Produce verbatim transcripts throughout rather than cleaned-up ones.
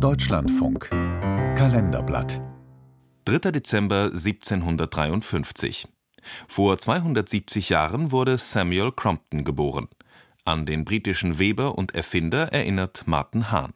Deutschlandfunk Kalenderblatt dritter Dezember siebzehnhundertdreiundfünfzig. Vor zweihundertsiebzig Jahren wurde Samuel Crompton geboren. An den britischen Weber und Erfinder erinnert Martin Hahn.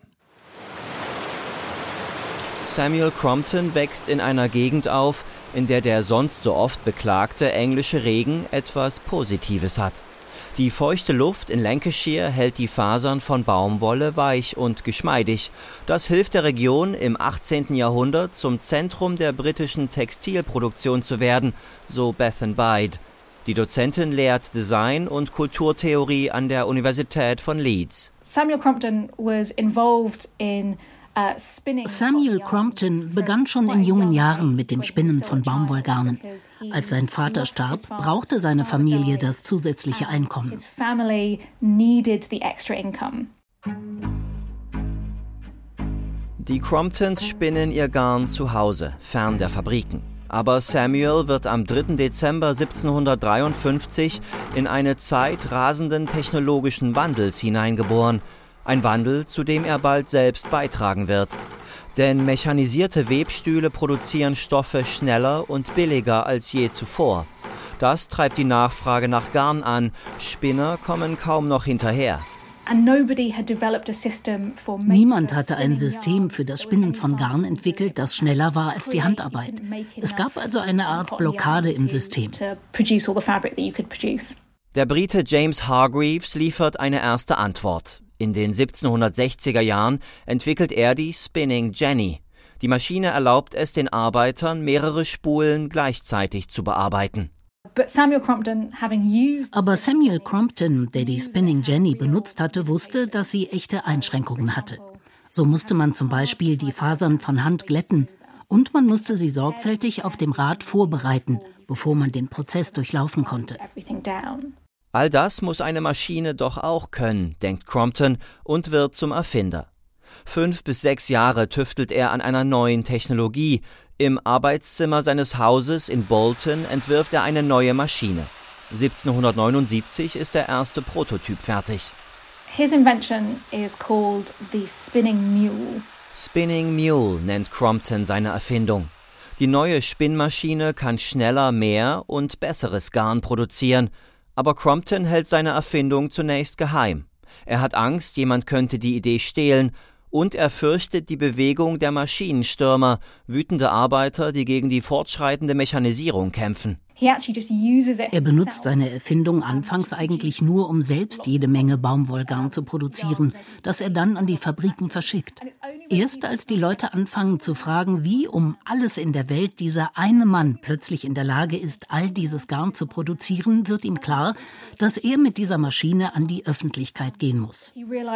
Samuel Crompton wächst in einer Gegend auf, in der der sonst so oft beklagte englische Regen etwas Positives hat. Die feuchte Luft in Lancashire hält die Fasern von Baumwolle weich und geschmeidig. Das hilft der Region, im achtzehnten Jahrhundert zum Zentrum der britischen Textilproduktion zu werden, so Bethan Bide. Die Dozentin lehrt Design und Kulturtheorie an der Universität von Leeds. Samuel Crompton was involved in Samuel Crompton begann schon in jungen Jahren mit dem Spinnen von Baumwollgarnen. Als sein Vater starb, brauchte seine Familie das zusätzliche Einkommen. Die Cromptons spinnen ihr Garn zu Hause, fern der Fabriken. Aber Samuel wird am dritten Dezember siebzehnhundertdreiundfünfzig in eine Zeit rasenden technologischen Wandels hineingeboren. Ein Wandel, zu dem er bald selbst beitragen wird. Denn mechanisierte Webstühle produzieren Stoffe schneller und billiger als je zuvor. Das treibt die Nachfrage nach Garn an. Spinner kommen kaum noch hinterher. Niemand hatte ein System für das Spinnen von Garn entwickelt, das schneller war als die Handarbeit. Es gab also eine Art Blockade im System. Der Brite James Hargreaves liefert eine erste Antwort. In den siebzehnhundertsechziger Jahren entwickelt er die Spinning Jenny. Die Maschine erlaubt es den Arbeitern, mehrere Spulen gleichzeitig zu bearbeiten. Aber Samuel Crompton, der die Spinning Jenny benutzt hatte, wusste, dass sie echte Einschränkungen hatte. So musste man zum Beispiel die Fasern von Hand glätten und man musste sie sorgfältig auf dem Rad vorbereiten, bevor man den Prozess durchlaufen konnte. All das muss eine Maschine doch auch können, denkt Crompton und wird zum Erfinder. Fünf bis sechs Jahre tüftelt er an einer neuen Technologie. Im Arbeitszimmer seines Hauses in Bolton entwirft er eine neue Maschine. siebzehnhundertneunundsiebzig ist der erste Prototyp fertig. His invention is called the spinning mule. Spinning Mule nennt Crompton seine Erfindung. Die neue Spinnmaschine kann schneller mehr und besseres Garn produzieren. Aber Crompton hält seine Erfindung zunächst geheim. Er hat Angst, jemand könnte die Idee stehlen, und er fürchtet die Bewegung der Maschinenstürmer, wütende Arbeiter, die gegen die fortschreitende Mechanisierung kämpfen. Er benutzt seine Erfindung anfangs eigentlich nur, um selbst jede Menge Baumwollgarn zu produzieren, das er dann an die Fabriken verschickt. Erst als die Leute anfangen zu fragen, wie um alles in der Welt dieser eine Mann plötzlich in der Lage ist, all dieses Garn zu produzieren, wird ihm klar, dass er mit dieser Maschine an die Öffentlichkeit gehen muss.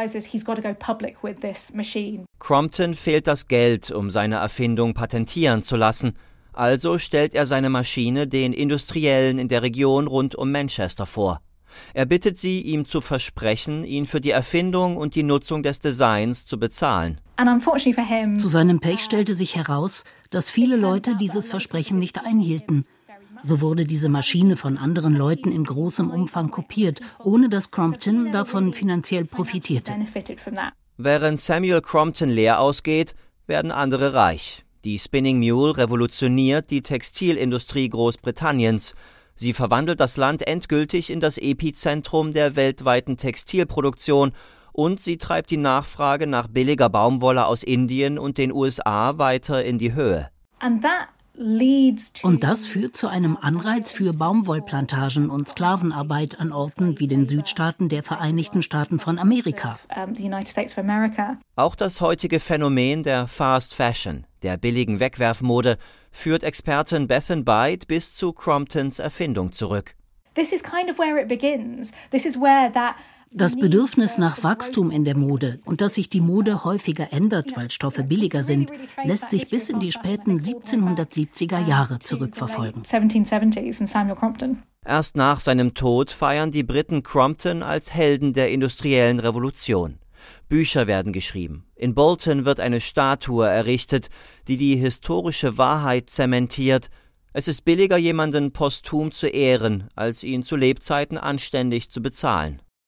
Crompton fehlt das Geld, um seine Erfindung patentieren zu lassen. Also stellt er seine Maschine den Industriellen in der Region rund um Manchester vor. Er bittet sie, ihm zu versprechen, ihn für die Erfindung und die Nutzung des Designs zu bezahlen. Zu seinem Pech stellte sich heraus, dass viele Leute dieses Versprechen nicht einhielten. So wurde diese Maschine von anderen Leuten in großem Umfang kopiert, ohne dass Crompton davon finanziell profitierte. Während Samuel Crompton leer ausgeht, werden andere reich. Die Spinning Mule revolutioniert die Textilindustrie Großbritanniens. Sie verwandelt das Land endgültig in das Epizentrum der weltweiten Textilproduktion und sie treibt die Nachfrage nach billiger Baumwolle aus Indien und den U S A weiter in die Höhe. Und das führt zu einem Anreiz für Baumwollplantagen und Sklavenarbeit an Orten wie den Südstaaten der Vereinigten Staaten von Amerika. Auch das heutige Phänomen der Fast Fashion, der billigen Wegwerfmode, führt Expertin Bethan Bide bis zu Cromptons Erfindung zurück. Das Bedürfnis nach Wachstum in der Mode und dass sich die Mode häufiger ändert, weil Stoffe billiger sind, lässt sich bis in die späten siebzehnhundertsiebziger Jahre zurückverfolgen. Erst nach seinem Tod feiern die Briten Crompton als Helden der industriellen Revolution. Bücher werden geschrieben. In Bolton wird eine Statue errichtet, die die historische Wahrheit zementiert. Es ist billiger, jemanden posthum zu ehren, als ihn zu Lebzeiten anständig zu bezahlen.